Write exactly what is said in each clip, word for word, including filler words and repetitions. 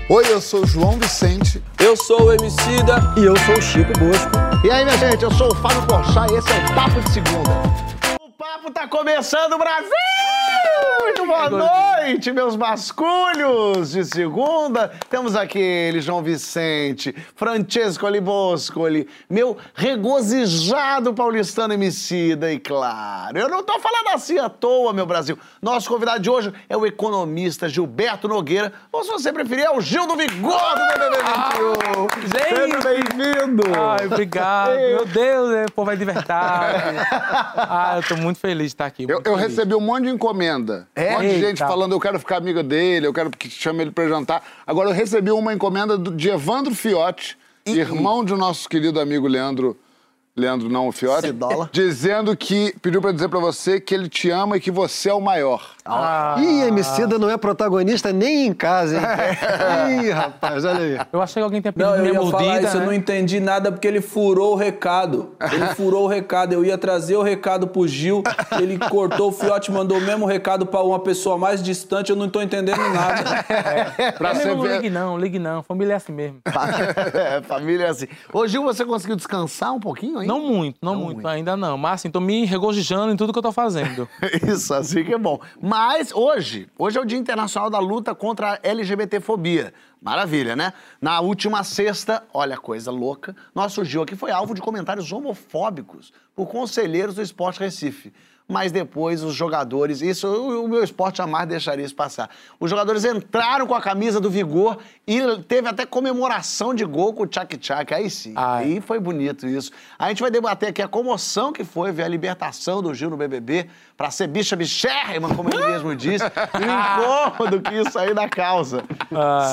Oi, eu sou o João Vicente. Eu sou o Emicida. E eu sou o Chico Bosco. E aí, minha gente, eu sou o Fábio Porchat e esse é o Papo de Segunda. O papo tá começando, Brasil! Muito boa noite, meus vasculhos de segunda. Temos aqui ele, João Vicente, Francesco Liboscoli, meu regozijado paulistano Emicida. E claro, eu não tô falando assim à toa, meu Brasil. Nosso convidado de hoje é o economista Gilberto Nogueira, ou se você preferir, é o Gil do Vigor do B B B vinte e um. Gente! Seja bem-vindo! Ai, obrigado. Meu Deus, o povo é de verdade. Ah, eu tô muito feliz de estar aqui. Eu, eu recebi um monte de encomenda. É? Um monte de gente Eita. falando, eu quero ficar amiga dele, eu quero que chame ele pra jantar. Agora, eu recebi uma encomenda do, de Evandro Fiotti, E- irmão de nosso querido amigo Leandro... Leandro, não, o Fiotti. Cidola. Dizendo que... Pediu pra dizer pra você que ele te ama e que você é o maior. Ah, Ih, Emicida não é protagonista nem em casa, hein? Ih, rapaz, olha aí. eu achei que alguém tinha pedido Não, eu minha ia mordida, falar isso, né? eu não entendi nada porque ele furou o recado. Ele furou o recado, eu ia trazer o recado pro Gil, ele cortou o Fiotti, mandou o mesmo recado pra uma pessoa mais distante, eu não tô entendendo nada. Pra Amigo, você não ver... ligue não, ligue não. Família é assim mesmo. É, família é assim. Ô, Gil, você conseguiu descansar um pouquinho, hein? Não muito, não, muito, muito. ainda não. Mas assim, tô me regozijando em tudo que eu tô fazendo. Isso, assim que é bom. Mas hoje, hoje é o Dia Internacional da Luta contra a LGBTfobia. Maravilha, né? Na última sexta, olha, coisa louca, nosso Gil aqui foi alvo de comentários homofóbicos por conselheiros do Sport Recife. Mas depois os jogadores, isso o o meu esporte jamais deixaria isso passar. Os jogadores entraram com a camisa do Vigor e teve até comemoração de gol com o tchac-tchac. Aí sim, Ai. aí foi bonito isso. A gente vai debater aqui a comoção que foi ver a libertação do Gil no B B B pra ser bicha bichérrima, como ele mesmo disse, e o incômodo que isso aí dá causa. Ah.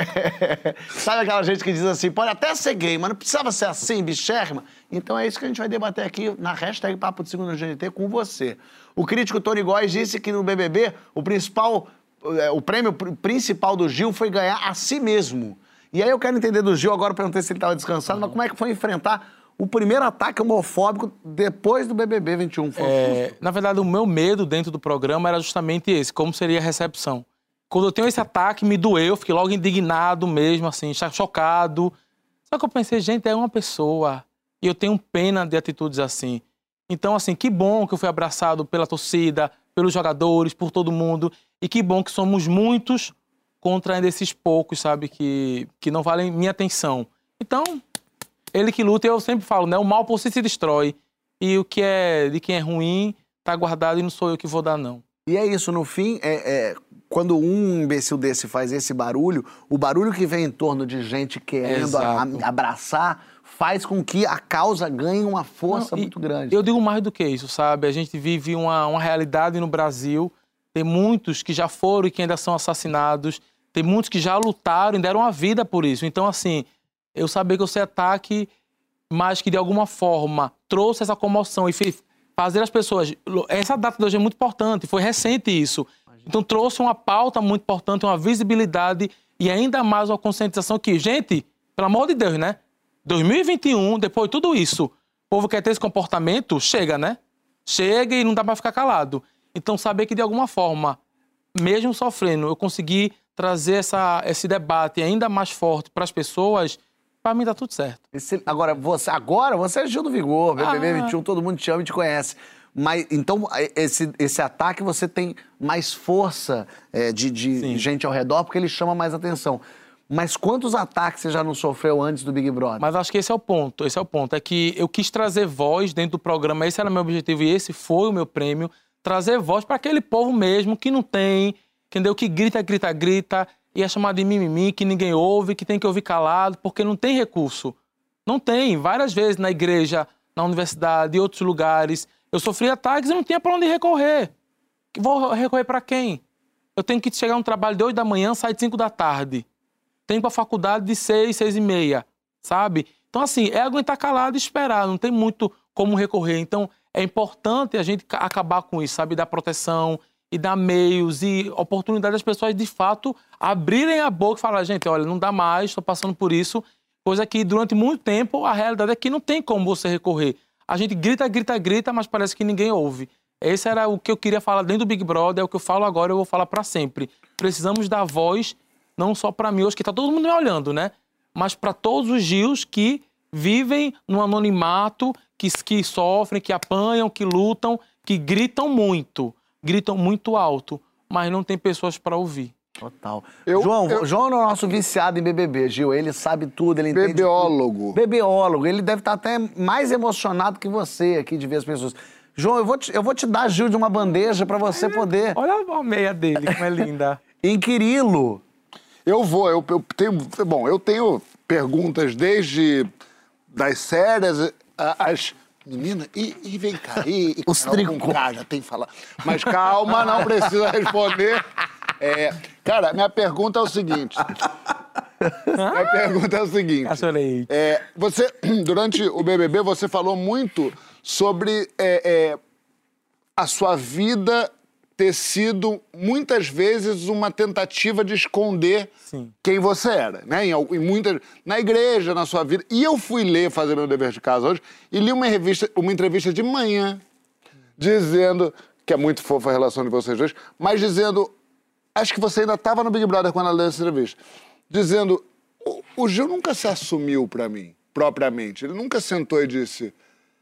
Sabe aquela gente que diz assim, pode até ser gay, mas não precisava ser assim, bichérrima? Então é isso que a gente vai debater aqui na hashtag Papo de Segunda G N T com você. O crítico Tony Góes disse que no B B B o principal, é, o prêmio pr- principal do Gil foi ganhar a si mesmo. E aí eu quero entender do Gil, agora perguntei se ele estava descansado, mas como é que foi enfrentar o primeiro ataque homofóbico depois do B B B vinte e um? Foi um É, susto. na verdade, o meu medo dentro do programa era justamente esse, como seria a recepção. Quando eu tenho esse ataque, me doeu, fiquei logo indignado mesmo, assim, chocado. Só que eu pensei, gente, é uma pessoa, e eu tenho pena de atitudes assim. Então, assim, que bom que eu fui abraçado pela torcida, pelos jogadores, por todo mundo, e que bom que somos muitos contra ainda esses poucos, sabe, que, que não valem minha atenção. Então, ele que luta, eu sempre falo, né, o mal por si se destrói, e o que é de quem é ruim tá guardado e não sou eu que vou dar, não. E é isso, no fim, é, é, quando um imbecil desse faz esse barulho, o barulho que vem em torno de gente querendo a- Exato. a- abraçar faz com que a causa ganhe uma força Não, e muito grande. Eu digo mais do que isso, sabe? A gente vive uma, uma realidade no Brasil, tem muitos que já foram e que ainda são assassinados, tem muitos que já lutaram e deram a vida por isso. Então, assim, eu sabia que esse ataque, mas que de alguma forma trouxe essa comoção e fez fazer as pessoas... Essa data de hoje é muito importante, foi recente isso. Então, trouxe uma pauta muito importante, uma visibilidade e ainda mais uma conscientização que, gente, pelo amor de Deus, né? dois mil e vinte e um, depois de tudo isso, o povo quer ter esse comportamento, chega, né? Chega e não dá pra ficar calado. Então, saber que, de alguma forma, mesmo sofrendo, eu consegui trazer essa, esse debate ainda mais forte para as pessoas, para mim tá tudo certo. Esse- agora, você, agora, você é Gil do Vigor, B B B Ah. vinte e um, todo mundo te ama e te conhece. Mas, então, esse, esse ataque você tem mais força é, de, de Sim. gente ao redor, porque ele chama mais atenção. Mas quantos ataques você já não sofreu antes do Big Brother? Mas acho que esse é o ponto, esse é o ponto. É que eu quis trazer voz dentro do programa, esse era meu objetivo e esse foi o meu prêmio, trazer voz para aquele povo mesmo que não tem, entendeu? Que grita, grita, grita, e é chamado de mimimi, que ninguém ouve, que tem que ouvir calado, porque não tem recurso. Não tem. Várias vezes na igreja, na universidade, em outros lugares, eu sofri ataques e não tinha para onde recorrer. Vou recorrer para quem? Eu tenho que chegar no trabalho de oito da manhã, sair de cinco da tarde. Tenho para a faculdade de seis, seis e meia, sabe? Então, assim, é aguentar calado e esperar, não tem muito como recorrer. Então, é importante a gente acabar com isso, sabe? Dar proteção e dar meios e oportunidade das pessoas, de fato, abrirem a boca e falar, gente, olha, não dá mais, estou passando por isso. Coisa que, durante muito tempo, a realidade é que não tem como você recorrer. A gente grita, grita, grita, mas parece que ninguém ouve. Esse era o que eu queria falar dentro do Big Brother, é o que eu falo agora, eu vou falar para sempre. Precisamos dar voz não só para mim, hoje que tá todo mundo me olhando, né? Mas para todos os Gils que vivem no anonimato, que, que sofrem, que apanham, que lutam, que gritam muito, gritam muito alto, mas não tem pessoas para ouvir. Total. Eu- João, eu- João é o nosso viciado em B B B, Gil. Ele sabe tudo, ele entende Bebeólogo. tudo. Bebeólogo. Ele deve estar até mais emocionado que você aqui de ver as pessoas. João, eu vou te, eu vou te dar, Gil, de uma bandeja pra você poder Olha a meia dele, como é linda. inquiri-lo. Eu vou, eu, eu tenho. Bom, eu tenho perguntas desde das sérias a- as. Menina, e, e vem cá, e, e Os Carol tricô. com K, já tem que falar. Mas calma, não precisa responder. É, cara, minha pergunta é o seguinte. Minha pergunta é o seguinte. Cachorei. É, você, durante o B B B, você falou muito sobre é, é, a sua vida ter sido, muitas vezes, uma tentativa de esconder Sim. quem você era, né? Em, al- em muitas, na igreja, na sua vida. E eu fui ler, fazer meu dever de casa hoje, e li uma, revista, uma entrevista de manhã, dizendo, que é muito fofa a relação de vocês dois, mas dizendo, acho que você ainda estava no Big Brother quando ela leu essa entrevista, dizendo, o, o Gil nunca se assumiu pra mim, propriamente. Ele nunca sentou e disse,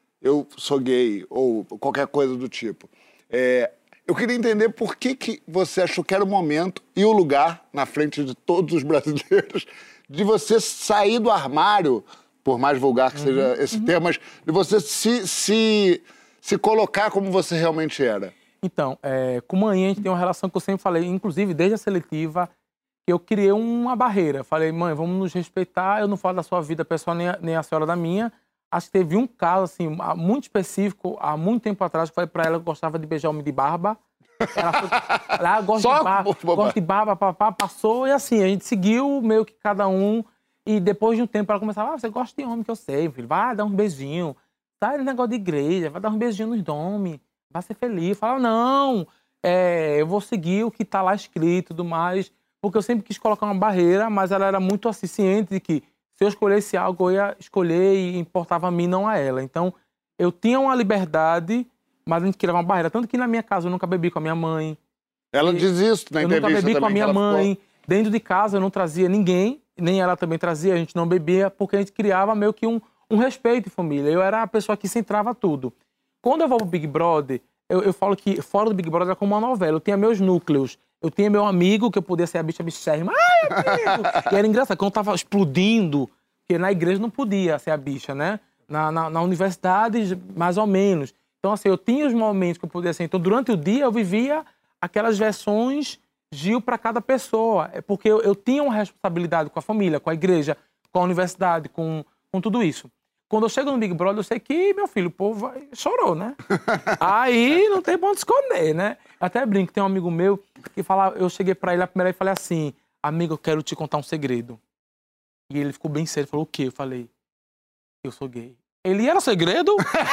eu sou gay, ou qualquer coisa do tipo. É, eu queria entender por que, que você achou que era o momento e o lugar, na frente de todos os brasileiros, de você sair do armário, por mais vulgar que seja esse termo, mas de você se, se, se colocar como você realmente era. Então, é, com mãe a gente tem uma relação que eu sempre falei, inclusive desde a seletiva, que eu criei uma barreira. Falei, mãe, vamos nos respeitar, eu não falo da sua vida pessoal nem a, nem a senhora da minha. Acho que teve um caso, assim, muito específico, há muito tempo atrás, que eu falei pra ela que eu gostava de beijar homem de barba. Ela foi, lá, gosto Só de barba, por- gosto de barba, papá, passou, e assim, a gente seguiu meio que cada um, e depois de um tempo ela começava, ah, você gosta de homem, que eu sei, filho, vai dar uns beijinhos, sai negócio de igreja, vai dar uns beijinhos nos homens, vai ser feliz. Fala, não, é, eu vou seguir o que tá lá escrito e tudo mais, porque eu sempre quis colocar uma barreira, mas ela era muito assim, ciente de que se eu escolhesse algo, eu ia escolher e importava a mim, não a ela. Então, eu tinha uma liberdade, mas a gente criava uma barreira. Tanto que na minha casa eu nunca bebi com a minha mãe. Ela E diz isso na eu nunca entrevista bebi com a também, minha que ela mãe. ficou- Dentro de casa eu não trazia ninguém, nem ela também trazia, a gente não bebia, porque a gente criava meio que um, um respeito em família. Eu era a pessoa que centrava tudo. Quando eu vou pro Big Brother, eu, eu falo que fora do Big Brother era como uma novela. Eu tinha meus núcleos. Eu tinha meu amigo, que eu podia ser a bicha bichérrima. Ai, amigo! E era engraçado, quando eu tava explodindo, porque na igreja não podia ser a bicha, né? Na, na, na universidade, mais ou menos. Então, assim, eu tinha os momentos que eu podia ser. Então, durante o dia, eu vivia aquelas versões Gil para cada pessoa. É porque eu, eu tinha uma responsabilidade com a família, com a igreja, com a universidade, com, com tudo isso. Quando eu chego no Big Brother, eu sei que, meu filho, o povo vai... chorou, né? Aí não tem pra onde esconder, né? Eu até brinco, tem um amigo meu que fala, eu cheguei pra ele a primeira vez e falei assim, amigo, eu quero te contar um segredo. E ele ficou bem sério, falou, o quê? Eu falei, eu sou gay. Ele, era segredo?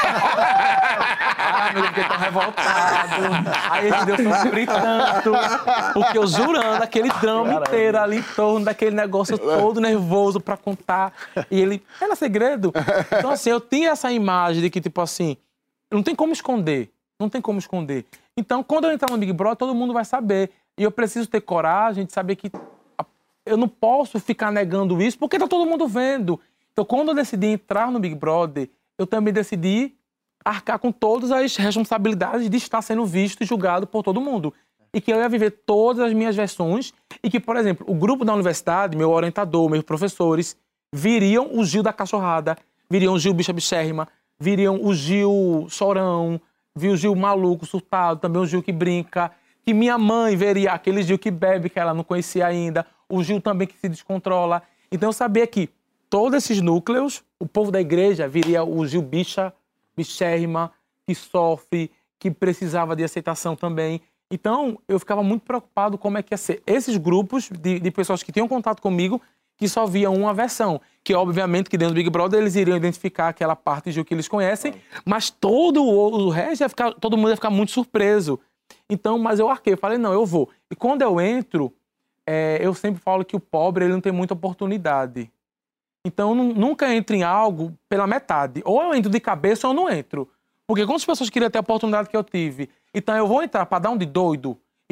Ah, amigo, eu fiquei tão revoltado. Aí ele deu sofrer tanto. Porque eu jurando aquele drama inteiro ali em torno daquele negócio todo nervoso pra contar. E ele, era segredo? Então, assim, eu tinha essa imagem de que, tipo assim, não tem como esconder. Não tem como esconder. Então, quando eu entrar no Big Brother, todo mundo vai saber. E eu preciso ter coragem de saber que eu não posso ficar negando isso, porque tá todo mundo vendo. Então, quando eu decidi entrar no Big Brother, eu também decidi arcar com todas as responsabilidades de estar sendo visto e julgado por todo mundo. E que eu ia viver todas as minhas versões e que, por exemplo, o grupo da universidade, meu orientador, meus professores, viriam o Gil da cachorrada, viriam o Gil bicha bichérrima, viriam o Gil chorão, viu o Gil maluco, surtado, também o Gil que brinca, que minha mãe veria aquele Gil que bebe, que ela não conhecia ainda, o Gil também que se descontrola. Então eu sabia que todos esses núcleos, o povo da igreja viria o Gil bicha, bichérrima, que sofre, que precisava de aceitação também. Então, eu ficava muito preocupado como é que ia ser esses grupos de, de pessoas que tinham contato comigo, que só viam uma versão. Que, obviamente, que dentro do Big Brother eles iriam identificar aquela parte de Gil que eles conhecem, mas todo o, o resto ia ficar, todo mundo ia ficar muito surpreso. Então, mas eu arquei, eu falei, não, eu vou. E quando eu entro, é, eu sempre falo que o pobre ele não tem muita oportunidade. Então, eu nunca entro em algo pela metade. Ou eu entro de cabeça ou eu não entro. Porque quantas pessoas queriam ter a oportunidade que eu tive? Então, eu vou entrar para dar um de doido e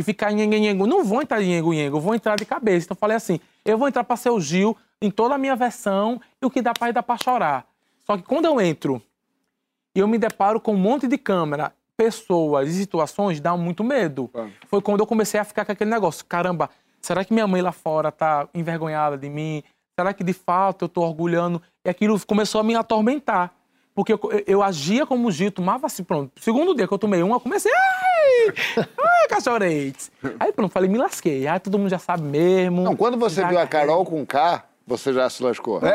e ficar nhenhenhengo. Não vou entrar de nhengo-nhengo, eu vou entrar de cabeça. Então eu falei assim, eu vou entrar pra ser o Gil em toda a minha versão e o que dá pra ir dá pra chorar. Só que quando eu entro e eu me deparo com um monte de câmera, pessoas e situações, dá muito medo. Ah. Foi quando eu comecei a ficar com aquele negócio. Caramba, será que minha mãe lá fora tá envergonhada de mim? Será que de fato eu tô orgulhando? E aquilo começou a me atormentar. Porque eu, eu, eu agia como Gil, tomava assim, pronto. Segundo dia que eu tomei uma, eu comecei, ai, ai, cachorrete. Aí pronto, falei, me lasquei. Aí todo mundo já sabe mesmo. Não, quando você já... viu a Carol com K, você já se lascou. É,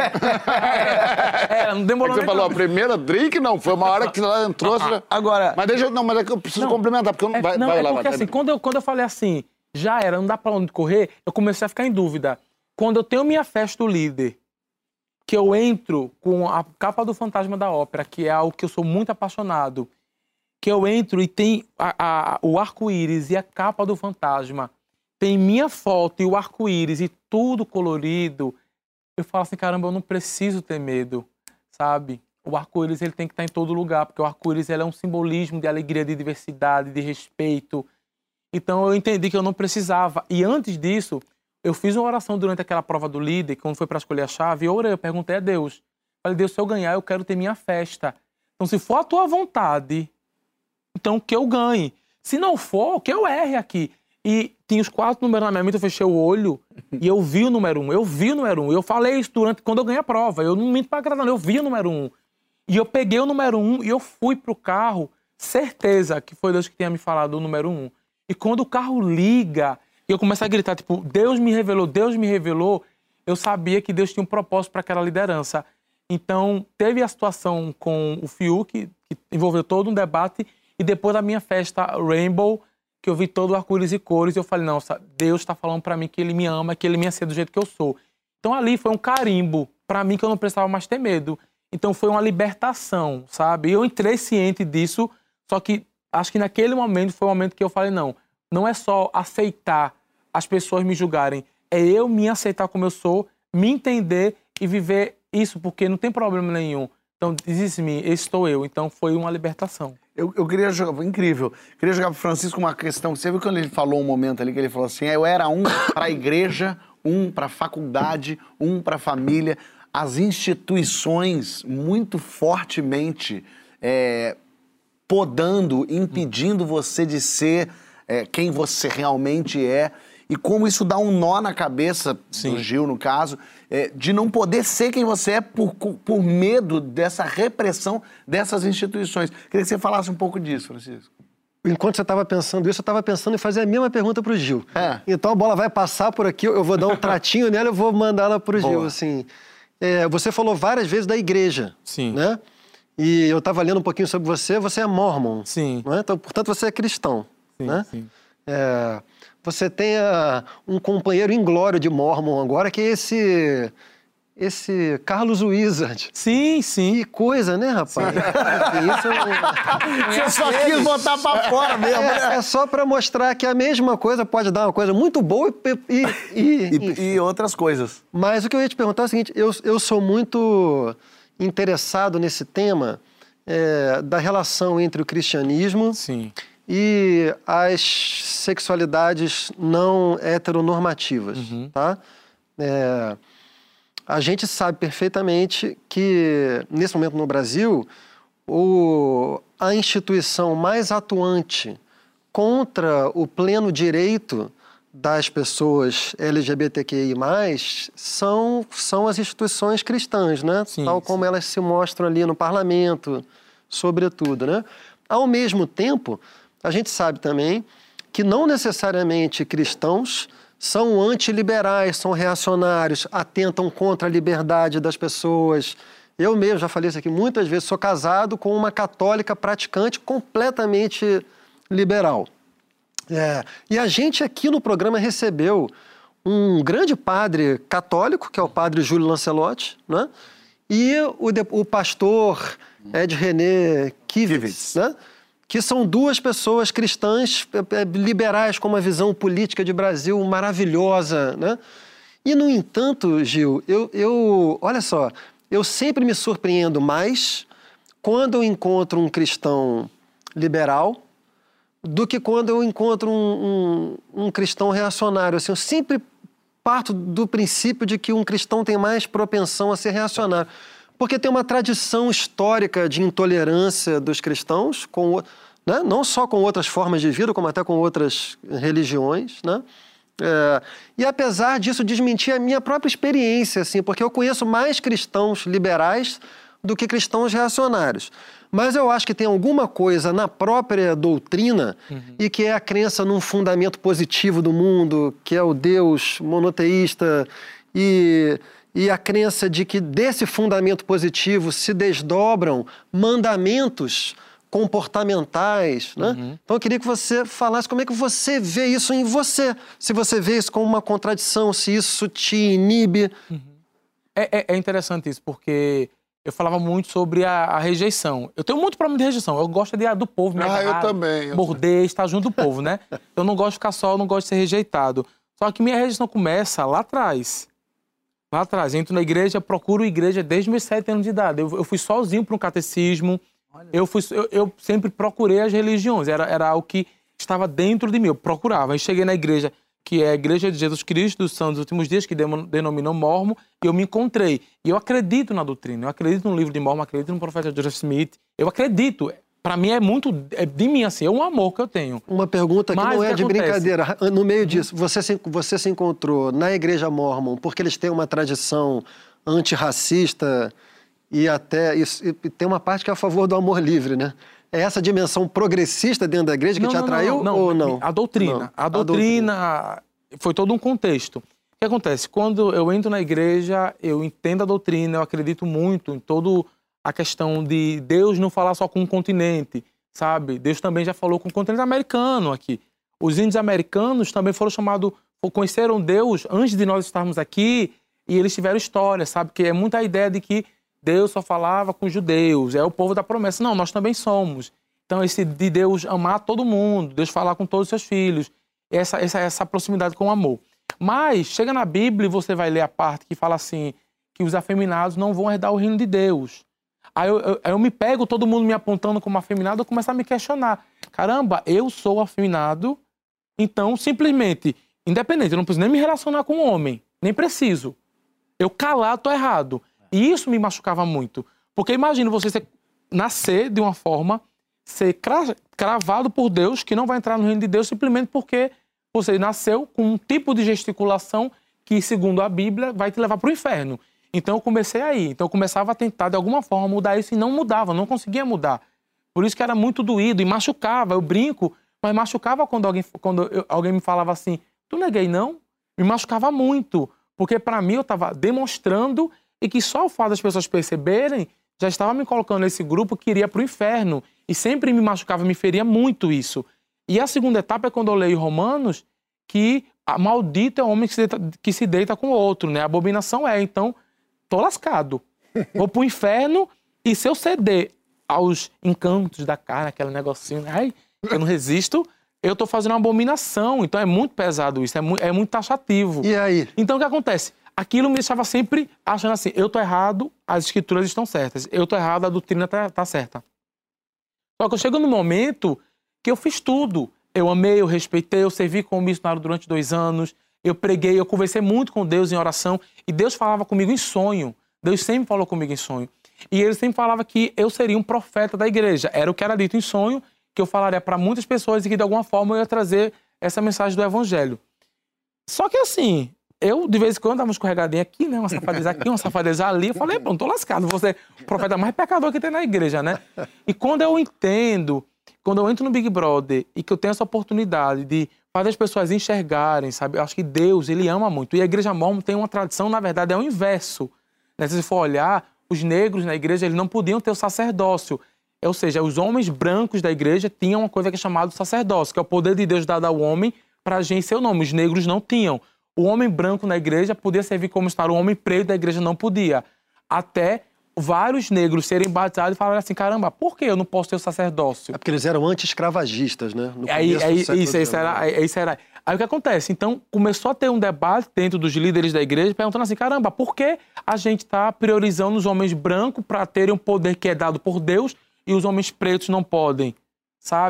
é, é, não demorou. É que você falou, a primeira drink não, foi uma hora que ela entrou. Você já... Agora. Mas deixa eu. Não, mas é que eu preciso não, complementar, porque eu não. É, vai, não, vai é lá, porque vai, assim, vai. quando eu, quando eu falei assim, já era, não dá pra onde correr, eu comecei a ficar em dúvida. Quando eu tenho minha festa do líder, que eu entro com a capa do Fantasma da Ópera, que é algo que eu sou muito apaixonado, que eu entro e tem a, a, o arco-íris e a capa do fantasma, tem minha foto e o arco-íris e tudo colorido, eu falo assim, caramba, eu não preciso ter medo, sabe? O arco-íris ele tem que estar em todo lugar, porque o arco-íris ele é um simbolismo de alegria, de diversidade, de respeito. Então eu entendi que eu não precisava. E antes disso, eu fiz uma oração durante aquela prova do líder, quando foi para escolher a chave, eu orei, eu perguntei a Deus. Falei, Deus, se eu ganhar, eu quero ter minha festa. Então, se for a tua vontade, então que eu ganhe. Se não for, que eu erre aqui. E tinha os quatro números na minha mente, eu fechei o olho e eu vi o número um. Eu vi o número um. Eu falei isso durante, quando eu ganhei a prova. Eu não minto pra agradar, eu vi o número um. E eu peguei o número um e eu fui pro carro, certeza que foi Deus que tinha me falado o número um. E quando o carro liga... E eu começo a gritar, tipo, Deus me revelou, Deus me revelou. Eu sabia que Deus tinha um propósito para aquela liderança. Então, teve a situação com o Fiuk, que envolveu todo um debate, e depois da minha festa Rainbow, que eu vi todo o arco-íris e cores, eu falei, não, Deus está falando para mim que Ele me ama, que Ele me aceita do jeito que eu sou. Então, ali foi um carimbo para mim que eu não precisava mais ter medo. Então, foi uma libertação, sabe? E eu entrei ciente disso, só que acho que naquele momento foi o momento que eu falei, não, não é só aceitar as pessoas me julgarem, é eu me aceitar como eu sou, me entender e viver isso, porque não tem problema nenhum. Então, diz-me, esse estou eu. Então, foi uma libertação. Eu, eu queria jogar, foi incrível, eu queria jogar pro Francisco uma questão, você viu quando ele falou um momento ali, que ele falou assim, eu era um para a igreja, um para a faculdade, um para a família, as instituições muito fortemente é, podando, impedindo você de ser... É, quem você realmente é, e como isso dá um nó na cabeça Sim. do Gil, no caso, é, de não poder ser quem você é por, por medo dessa repressão dessas instituições. Queria que você falasse um pouco disso, Francisco. Enquanto você estava pensando isso, eu estava pensando em fazer a mesma pergunta para o Gil. É. Então a bola vai passar por aqui, eu vou dar um tratinho nela e eu vou mandar ela para o Gil. Assim. É, você falou várias vezes da igreja, Sim. né? E eu estava lendo um pouquinho sobre você, você é mormon. Sim. Né? Então, portanto, você é cristão. Sim, né? sim. É, você tem a, um companheiro inglório de Mormon agora, que é esse, esse Carlos Wizard. Sim, sim. Que coisa, né, rapaz? Isso é... Você só quis botar pra fora mesmo, é, né? É só pra mostrar que a mesma coisa pode dar uma coisa muito boa e... E, e, e, e outras coisas. Mas o que eu ia te perguntar é o seguinte, eu, eu sou muito interessado nesse tema é, da relação entre o cristianismo... Sim. E as sexualidades não heteronormativas, uhum. tá? É, a gente sabe perfeitamente que, nesse momento no Brasil, o, a instituição mais atuante contra o pleno direito das pessoas L G B T Q I mais, são, são as instituições cristãs, né? Sim, Tal como sim. elas se mostram ali no parlamento, sobretudo, né? Ao mesmo tempo... A gente sabe também que não necessariamente cristãos são antiliberais, são reacionários, atentam contra a liberdade das pessoas. Eu mesmo já falei isso aqui muitas vezes, sou casado com uma católica praticante completamente liberal. É, e a gente aqui no programa recebeu um grande padre católico, que é o padre Júlio Lancelotti, né? E o, o pastor Ed René Kivitz, né? Que são duas pessoas cristãs liberais com uma visão política de Brasil maravilhosa, né? E, no entanto, Gil, eu, eu, olha só, eu sempre me surpreendo mais quando eu encontro um cristão liberal do que quando eu encontro um, um, um cristão reacionário. Assim, eu sempre parto do princípio de que um cristão tem mais propensão a ser reacionário. Porque tem uma tradição histórica de intolerância dos cristãos, com, né? Não só com outras formas de vida, como até com outras religiões, né? É, e apesar disso desmentir a minha própria experiência, assim, porque eu conheço mais cristãos liberais do que cristãos reacionários. Mas eu acho que tem alguma coisa na própria doutrina uhum. e que é a crença num fundamento positivo do mundo, que é o Deus monoteísta, e, e a crença de que desse fundamento positivo se desdobram mandamentos comportamentais, né? Uhum. Então eu queria que você falasse como é que você vê isso em você. Se você vê isso como uma contradição, se isso te inibe. Uhum. É, é, é interessante isso, porque eu falava muito sobre a, a rejeição. Eu tenho muito problema de rejeição. Eu gosto de, do povo me Ah, agarrar, eu também. Eu morder, estar junto do povo, né? Eu não gosto de ficar só, eu não gosto de ser rejeitado. Só que minha rejeição começa lá atrás. Lá atrás. Eu entro na igreja, procuro igreja desde meus sete anos de idade. Eu, eu fui sozinho para um catecismo. Eu, fui, eu, eu sempre procurei as religiões, era, era algo que estava dentro de mim, eu procurava. Eu cheguei na igreja, que é a Igreja de Jesus Cristo dos Santos dos Últimos Dias, que denominou Mormon, e eu me encontrei. E eu acredito na doutrina, eu acredito no livro de Mormon, acredito no profeta Joseph Smith, eu acredito. Para mim é muito é de mim, assim, é um amor que eu tenho. Uma pergunta que Mas não é que de acontece? brincadeira. No meio disso, você se, você se encontrou na Igreja Mormon porque eles têm uma tradição antirracista e até isso, e tem uma parte que é a favor do amor livre, né? É essa dimensão progressista dentro da igreja que não, te não, atraiu não, não, ou não? A doutrina. Não. A doutrina, a doutrina foi todo um contexto. O que acontece? Quando eu entro na igreja, eu entendo a doutrina, eu acredito muito em toda a questão de Deus não falar só com um continente, sabe? Deus também já falou com o continente americano aqui. Os índios americanos também foram chamados, conheceram Deus antes de nós estarmos aqui e eles tiveram história, sabe? Que é muita ideia de que Deus só falava com os judeus, é o povo da promessa. Não, nós também somos. Então, esse de Deus amar todo mundo, Deus falar com todos os seus filhos, essa, essa, essa proximidade com o amor. Mas, chega na Bíblia e você vai ler a parte que fala assim, que os afeminados não vão herdar o reino de Deus. Aí eu, eu, eu me pego, todo mundo me apontando como afeminado, eu começo a me questionar. Caramba, eu sou afeminado, então, simplesmente, independente, eu não preciso nem me relacionar com o homem, nem preciso. Eu calado, tô errado. E isso me machucava muito. Porque imagina você ser, nascer de uma forma, ser cravado por Deus, que não vai entrar no reino de Deus simplesmente porque você nasceu com um tipo de gesticulação que, segundo a Bíblia, vai te levar para o inferno. Então eu comecei aí. Então eu começava a tentar, de alguma forma, mudar isso e não mudava, não conseguia mudar. Por isso que era muito doído e machucava. Eu brinco, mas machucava quando alguém, quando eu, alguém me falava assim, tu não é gay, não? Me machucava muito. Porque para mim eu estava demonstrando e que só o fato das pessoas perceberem já estava me colocando nesse grupo que iria para o inferno. E sempre me machucava, me feria muito isso. E a segunda etapa é quando eu leio Romanos, que a maldito é o homem que se deita, que se deita com o outro, né? A abominação é, então, tô lascado. Vou pro inferno e se eu ceder aos encantos da carne, aquele negocinho, ai, eu não resisto, eu tô fazendo uma abominação. Então é muito pesado isso, é muito, é muito taxativo. E aí? Então o que acontece? Aquilo me deixava sempre achando assim, eu tô errado, as escrituras estão certas. Eu tô errado, a doutrina tá, tá certa. Só que eu chego no momento que eu fiz tudo. Eu amei, eu respeitei, eu servi como missionário durante dois anos, eu preguei, eu conversei muito com Deus em oração e Deus falava comigo em sonho. Deus sempre falou comigo em sonho. E ele sempre falava que eu seria um profeta da igreja. Era o que era dito em sonho, que eu falaria para muitas pessoas e que de alguma forma eu ia trazer essa mensagem do evangelho. Só que assim, eu de vez em quando dava uma escorregadinha aqui, né? Uma safadeza aqui, uma safadeza ali. Eu falei, pronto, tô lascado, vou ser o profeta mais pecador que tem na igreja, né? E quando eu entendo, quando eu entro no Big Brother e que eu tenho essa oportunidade de fazer as pessoas enxergarem, sabe? Eu acho que Deus, ele ama muito. E a igreja mormon tem uma tradição, na verdade, é o inverso. Né? Se você for olhar, os negros na igreja, eles não podiam ter o sacerdócio. Ou seja, os homens brancos da igreja tinham uma coisa que é chamada sacerdócio, que é o poder de Deus dado ao homem para agir em seu nome. Os negros não tinham. O homem branco na igreja podia servir como estar, o homem preto da igreja não podia. Até vários negros serem batizados e falarem assim, caramba, por que eu não posso ter o sacerdócio? É porque eles eram anti-escravagistas, né? No aí, aí, do isso, isso era, isso era. Aí o que acontece? Então, começou a ter um debate dentro dos líderes da igreja, perguntando assim, caramba, por que a gente está priorizando os homens brancos para terem um poder que é dado por Deus e os homens pretos não podem, sabe?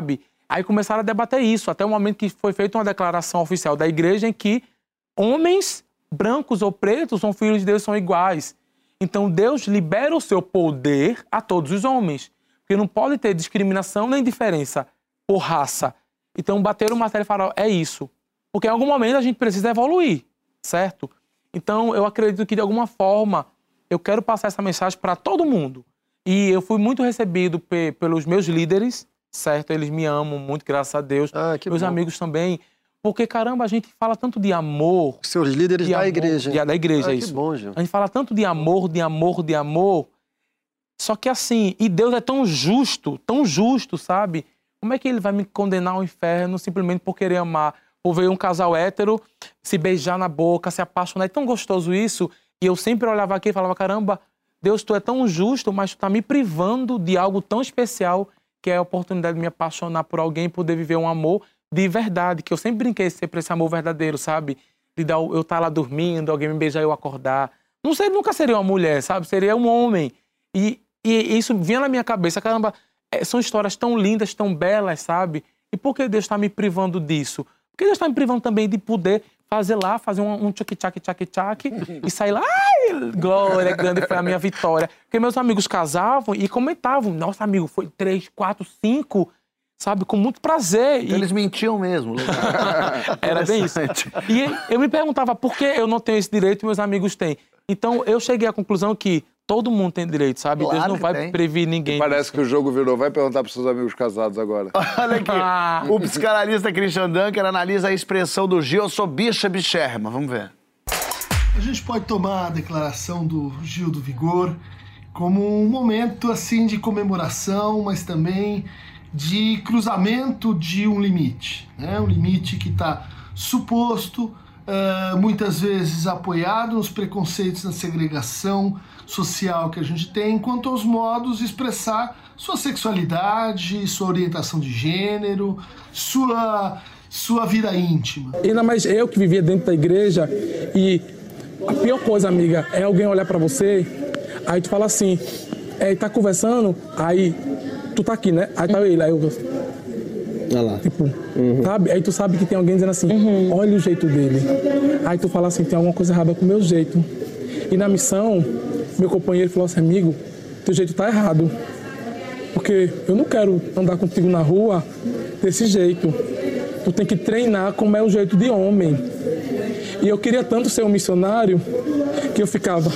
Aí começaram a debater isso, até o momento que foi feita uma declaração oficial da igreja em que homens brancos ou pretos são filhos de Deus, são iguais. Então Deus libera o seu poder a todos os homens, porque não pode ter discriminação nem diferença por raça. Então bateram o martelo e falaram, é isso. Porque em algum momento a gente precisa evoluir, certo? Então eu acredito que de alguma forma eu quero passar essa mensagem para todo mundo. E eu fui muito recebido pe pelos meus líderes, certo? Eles me amam muito, graças a Deus. Ah, que meus bom. amigos também. Porque, caramba, a gente fala tanto de amor. Seus líderes de da amor, igreja. De, da igreja, ah, isso. Que bom, Gil. A gente fala tanto de amor, de amor, de amor. Só que assim, e Deus é tão justo, tão justo, sabe? Como é que ele vai me condenar ao inferno simplesmente por querer amar? Por ver um casal hétero se beijar na boca, se apaixonar. É tão gostoso isso. E eu sempre olhava aqui e falava, caramba, Deus, tu é tão justo, mas tu tá me privando de algo tão especial que é a oportunidade de me apaixonar por alguém, poder viver um amor de verdade, que eu sempre brinquei sempre esse amor verdadeiro, sabe? De dar, eu estar lá dormindo, alguém me beijar e eu acordar. Não sei, nunca seria uma mulher, sabe? Seria um homem. E, e isso vinha na minha cabeça, caramba, é, são histórias tão lindas, tão belas, sabe? E por que Deus está me privando disso? Por que Deus está me privando também de poder fazer lá, fazer um, um tchac-tchac, tchac-tchac e sair lá, ai, glória, grande foi a minha vitória. Porque meus amigos casavam e comentavam, nossa, amigo, foi três, quatro, cinco, sabe, com muito prazer. Então e... eles mentiam mesmo. Era bem isso. E eu me perguntava por que eu não tenho esse direito e meus amigos têm. Então eu cheguei à conclusão que todo mundo tem direito, sabe? Claro Deus não que vai tem. prevenir ninguém. Parece que o jogo virou. Vai perguntar para seus amigos casados agora. Olha aqui. O psicanalista Christian Dunker analisa a expressão do Gil, eu sou bicha bicherma. Vamos ver. A gente pode tomar a declaração do Gil do Vigor como um momento assim de comemoração, mas também de cruzamento de um limite, né? Um limite que está suposto, uh, muitas vezes apoiado nos preconceitos, na segregação social que a gente tem, quanto aos modos de expressar sua sexualidade, sua orientação de gênero, sua, sua vida íntima. Ainda mais eu que vivia dentro da igreja e a pior coisa, amiga, é alguém olhar pra você, aí tu fala assim, é, tá conversando, aí tu tá aqui, né? Aí tá ele, aí eu... Olha lá. Tipo, uhum. Sabe? Aí tu sabe que tem alguém dizendo assim, uhum. Olha o jeito dele. Aí tu fala assim, tem alguma coisa errada com o meu jeito. E na missão, meu companheiro falou assim, amigo, teu jeito tá errado. Porque eu não quero andar contigo na rua desse jeito. Tu tem que treinar como é o jeito de homem. E eu queria tanto ser um missionário que eu ficava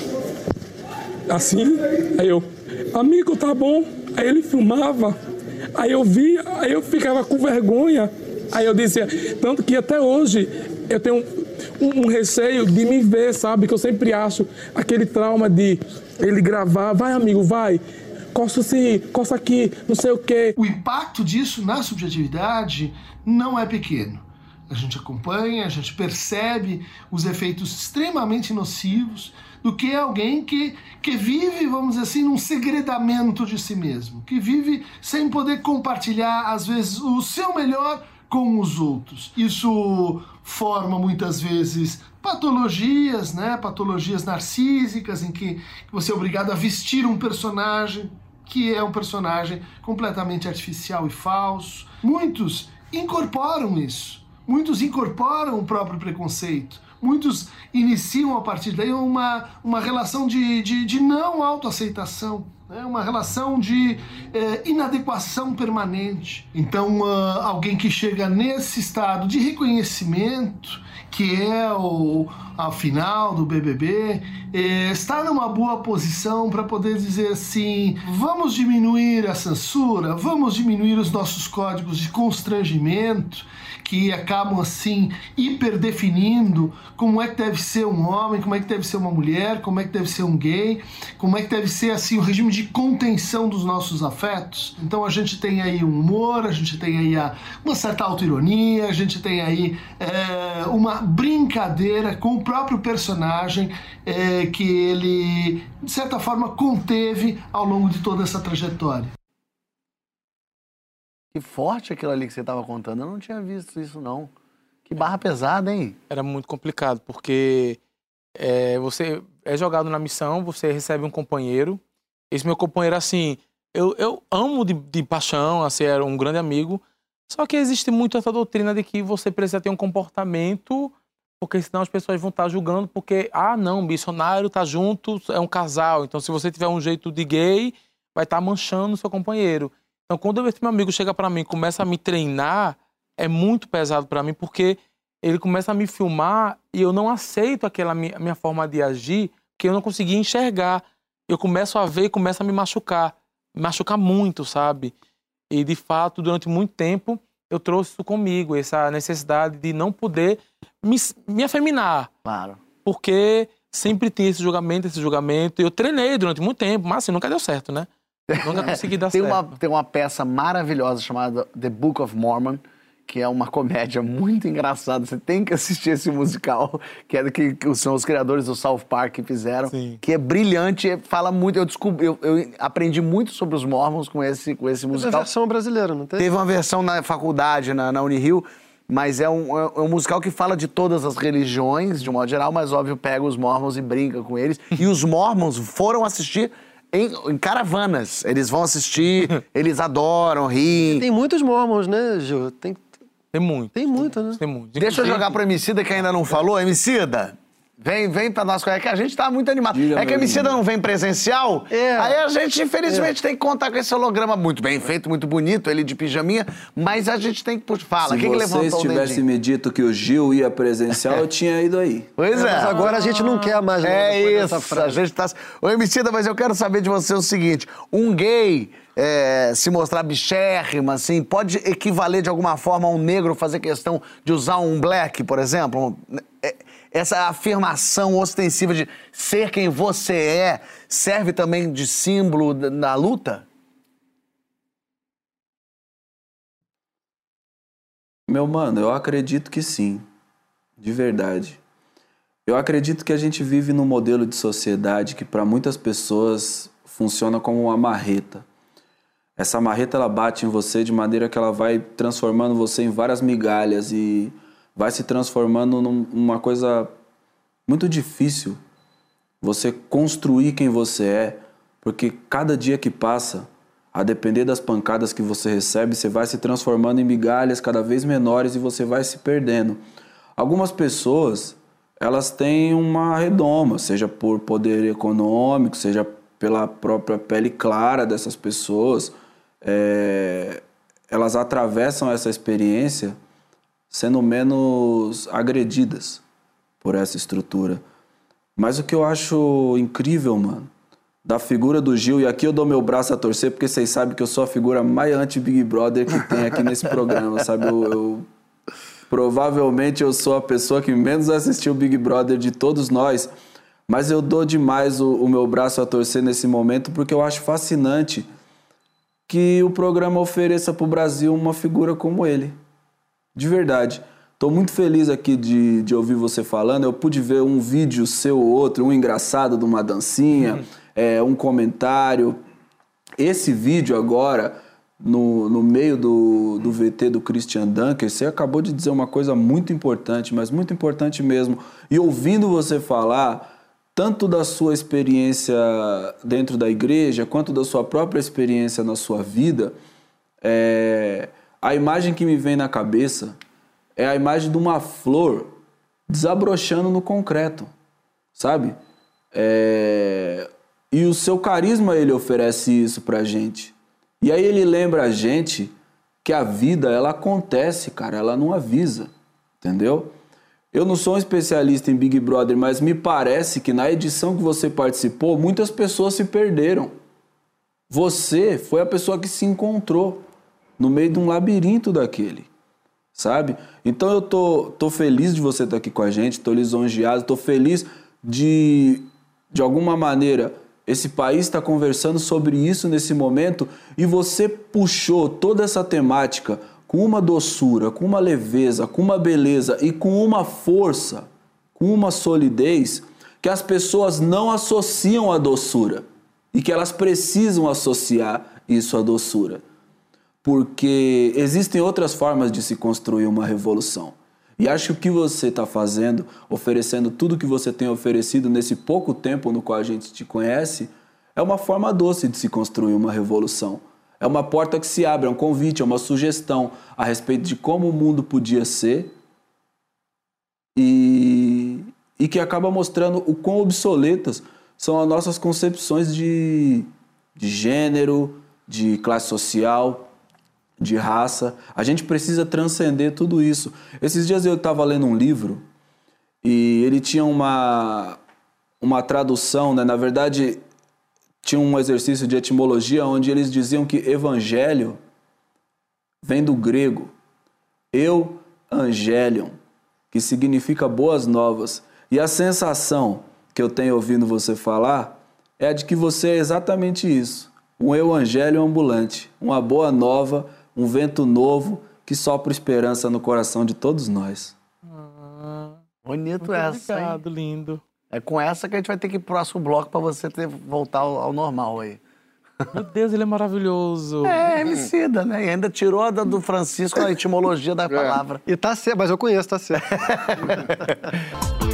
assim, aí eu, amigo, tá bom? Aí ele filmava, aí eu via, aí eu ficava com vergonha. Aí eu dizia, tanto que até hoje eu tenho um, um receio de me ver, sabe? Que eu sempre acho aquele trauma de ele gravar, vai amigo, vai, coça assim, coça aqui, não sei o quê. O impacto disso na subjetividade não é pequeno. A gente acompanha, a gente percebe os efeitos extremamente nocivos do que alguém que, que vive, vamos dizer assim, num segredamento de si mesmo, que vive sem poder compartilhar, às vezes, o seu melhor com os outros. Isso forma, muitas vezes, patologias, né? Patologias narcísicas, em que você é obrigado a vestir um personagem que é um personagem completamente artificial e falso. Muitos incorporam isso. Muitos incorporam o próprio preconceito. Muitos iniciam a partir daí uma, uma relação de, de, de não autoaceitação, né? Uma relação de eh, inadequação permanente. Então, uh, alguém que chega nesse estado de reconhecimento, que é o, a final do B B B, eh, está numa boa posição para poder dizer assim, vamos diminuir a censura, vamos diminuir os nossos códigos de constrangimento, que acabam assim hiperdefinindo como é que deve ser um homem, como é que deve ser uma mulher, como é que deve ser um gay, como é que deve ser assim o regime de contenção dos nossos afetos. Então a gente tem aí um humor, a gente tem aí a, uma certa autoironia, a gente tem aí é, uma brincadeira com o próprio personagem é, que ele, de certa forma, conteve ao longo de toda essa trajetória. Que forte aquilo ali que você estava contando. Eu não tinha visto isso, não. Que barra pesada, hein? Era muito complicado, porque é, você é jogado na missão, você recebe um companheiro. Esse meu companheiro, assim, eu, eu amo de, de paixão, assim, era um grande amigo. Só que existe muito essa doutrina de que você precisa ter um comportamento, porque senão as pessoas vão estar julgando, porque, ah, não, missionário tá junto, é um casal. Então, se você tiver um jeito de gay, vai estar manchando o seu companheiro. Então, quando eu vejo que meu amigo chega pra mim e começa a me treinar, é muito pesado pra mim, porque ele começa a me filmar e eu não aceito aquela minha, minha forma de agir, porque eu não conseguia enxergar. Eu começo a ver e começa a me machucar. Me machucar muito, sabe? E, de fato, durante muito tempo, eu trouxe isso comigo, essa necessidade de não poder me, me afeminar. Claro. Porque sempre tinha esse julgamento, esse julgamento. E eu treinei durante muito tempo, mas assim, nunca deu certo, né? Nunca consegui dar tem certo. Uma, tem uma peça maravilhosa chamada The Book of Mormon, que é uma comédia muito engraçada. Você tem que assistir esse musical, que é do que, que são os criadores do South Park que fizeram, Sim. que é brilhante, fala muito. Eu descobri, eu, eu aprendi muito sobre os Mormons com esse, com esse Teve a musical. versão brasileira, não teve? Teve uma versão na faculdade, na, na Unirio, mas é um, é um musical que fala de todas as religiões, de um modo geral, mas óbvio, pega os Mormons e brinca com eles. E os Mormons foram assistir em, em caravanas. Eles vão assistir, eles adoram, riem. Tem muitos mormons, né, Gil? Tem, Tem muito. tem muito, né? Tem muito. Deixa eu Inclusive, jogar pro Emicida, que ainda não falou. Emicida, vem, vem pra nós, é que a gente tá muito animado. Diga, é que a meu Emicida não vem presencial, É. aí a gente, infelizmente, tem que contar com esse holograma muito bem feito, muito bonito, ele de pijaminha, mas a gente tem que... Puxa, fala, Se quem que levantou vocês o tivessem dedinho? me dito que o Gil ia presencial, eu tinha ido aí. Pois é. Mas agora a gente não quer mais, né, É depois dessa isso, frase. a gente tá... Ô, Emicida, mas eu quero saber de você o seguinte, um gay é, se mostrar bichérrima, assim, pode equivaler de alguma forma a um negro fazer questão de usar um black, por exemplo? É, essa afirmação ostensiva de ser quem você é serve também de símbolo na luta? Meu mano, eu acredito que sim. De verdade. Eu acredito que a gente vive num modelo de sociedade que para muitas pessoas funciona como uma marreta. Essa marreta ela bate em você de maneira que ela vai transformando você em várias migalhas e vai se transformando numa coisa muito difícil você construir quem você é, porque cada dia que passa, a depender das pancadas que você recebe, você vai se transformando em migalhas cada vez menores e você vai se perdendo. Algumas pessoas, elas têm uma redoma, seja por poder econômico, seja pela própria pele clara dessas pessoas, é, elas atravessam essa experiência sendo menos agredidas por essa estrutura. Mas o que eu acho incrível, mano, da figura do Gil, e aqui eu dou meu braço a torcer, porque vocês sabem que eu sou a figura mais anti-Big Brother que tem aqui nesse programa, sabe? Eu, eu, provavelmente eu sou a pessoa que menos assistiu o Big Brother de todos nós, mas eu dou demais o, o meu braço a torcer nesse momento, porque eu acho fascinante que o programa ofereça para o Brasil uma figura como ele. De verdade. Estou muito feliz aqui de, de ouvir você falando. Eu pude ver um vídeo seu ou outro, um engraçado de uma dancinha, uhum. é, um comentário. Esse vídeo agora, no, no meio do, do V T do Christian Dunker, você acabou de dizer uma coisa muito importante, mas muito importante mesmo. E ouvindo você falar, tanto da sua experiência dentro da igreja, quanto da sua própria experiência na sua vida, é... a imagem que me vem na cabeça é a imagem de uma flor desabrochando no concreto, sabe? É... E o seu carisma, ele oferece isso pra gente. E aí ele lembra a gente que a vida, ela acontece, cara, ela não avisa, entendeu? Eu não sou um especialista em Big Brother, mas me parece que na edição que você participou, muitas pessoas se perderam. Você foi a pessoa que se encontrou no meio de um labirinto daquele, sabe? Então eu tô, tô feliz de você estar aqui com a gente, tô lisonjeado, tô feliz de, de alguma maneira, esse país está conversando sobre isso nesse momento e você puxou toda essa temática com uma doçura, com uma leveza, com uma beleza e com uma força, com uma solidez que as pessoas não associam à doçura e que elas precisam associar isso à doçura. Porque existem outras formas de se construir uma revolução. E acho que o que você está fazendo, oferecendo tudo que você tem oferecido nesse pouco tempo no qual a gente te conhece, é uma forma doce de se construir uma revolução. É uma porta que se abre, é um convite, é uma sugestão a respeito de como o mundo podia ser e, e que acaba mostrando o quão obsoletas são as nossas concepções de, de gênero, de classe social, de raça. A gente precisa transcender tudo isso. Esses dias eu estava lendo um livro e ele tinha uma, uma tradução, né? Na verdade, tinha um exercício de etimologia onde eles diziam que evangelho vem do grego eu angelion, que significa boas novas. E a sensação que eu tenho ouvindo você falar é a de que você é exatamente isso. Um evangelho ambulante, uma boa nova, um vento novo que sopra esperança no coração de todos nós. Ah, Bonito muito essa, obrigado, hein? lindo. É com essa que a gente vai ter que ir pro próximo bloco pra você ter, voltar ao, ao normal aí. Meu Deus, ele é maravilhoso. É, Emicida, né? E ainda tirou a da do Francisco a etimologia da palavra. E tá certo, mas eu conheço, tá certo.